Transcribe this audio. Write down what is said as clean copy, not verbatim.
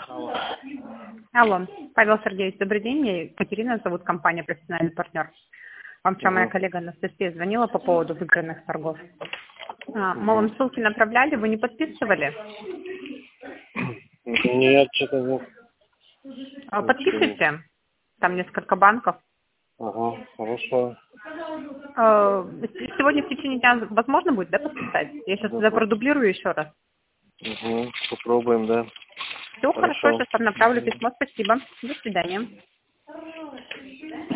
Алло. Алло, Павел Сергеевич, добрый день. Меня Екатерина зовут, компания «Профессиональный партнер». Вам вчера моя коллега Анастасия звонила по поводу выигранных торгов. Мы вам ссылки направляли, вы не подписывали? Нет, что-то нет. Подписывайте. Там несколько банков. Ага, хорошо. Сегодня в течение дня возможно будет, да, подписать? Я сейчас Да, продублирую еще раз. попробуем, да. Все хорошо, сейчас вам направлю письмо. Спасибо. До свидания.